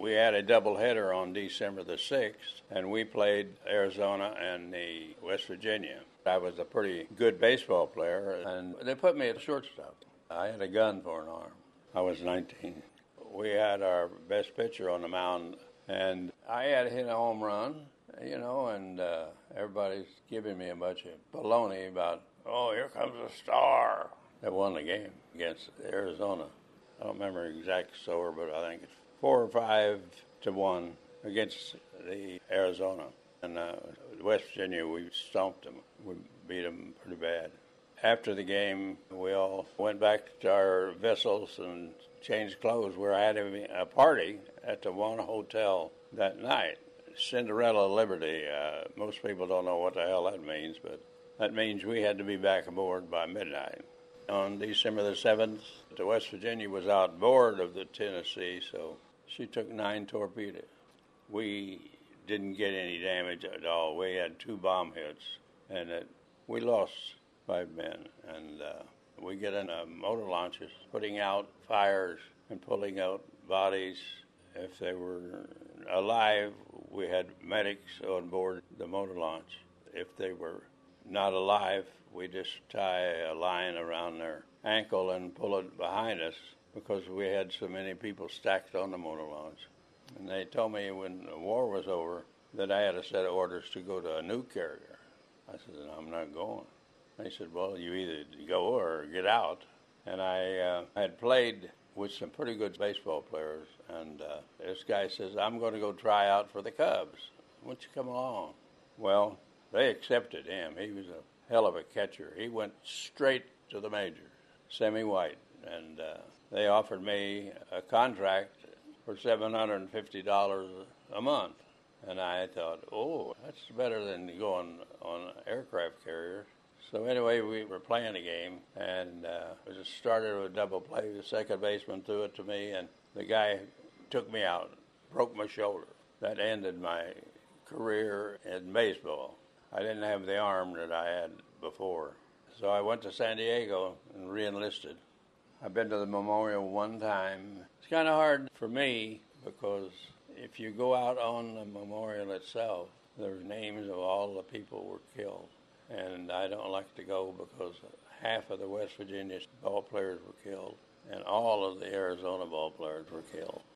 We had a doubleheader on December the 6th, and we played Arizona and the West Virginia. I was a pretty good baseball player, and they put me at shortstop. I had a gun for an arm. I was 19. We had our best pitcher on the mound, and I had hit a home run, and everybody's giving me a bunch of baloney about, oh, here comes a star that won the game against Arizona. I don't remember the exact score, but I think it's 4 or 5 to 1 against the Arizona. And West Virginia, we stomped them. We beat them pretty bad. After the game, we all went back to our vessels and changed clothes. We were having a party at the one hotel that night, Cinderella Liberty. Most people don't know what the hell that means, but that means we had to be back aboard by midnight. On December the 7th, the West Virginia was outboard of the Tennessee, so she took 9 torpedoes. We didn't get any damage at all. We had 2 bomb hits, and we lost 5 men. And we get in motor launches, putting out fires and pulling out bodies. If they were alive, we had medics on board the motor launch. If they were not alive, we just tie a line around their ankle and pull it behind us because we had so many people stacked on the motor launch. And they told me when the war was over that I had a set of orders to go to a new carrier. I said, I'm not going. They said, well, you either go or get out. And I had played with some pretty good baseball players, and this guy says, I'm going to go try out for the Cubs. Why don't you come along? Well, they accepted him. He was a hell of a catcher. He went straight to the majors, semi-white, and they offered me a contract for $750 a month. And I thought, oh, that's better than going on aircraft carriers. So anyway, we were playing a game, and it just started with a double play. The second baseman threw it to me, and the guy took me out, broke my shoulder. That ended my career in baseball. I didn't have the arm that I had before. So I went to San Diego and re-enlisted. I've been to the memorial one time. It's kind of hard for me because if you go out on the memorial itself, there's names of all the people who were killed. And I don't like to go because half of the West Virginia ball players were killed, and all of the Arizona ball players were killed.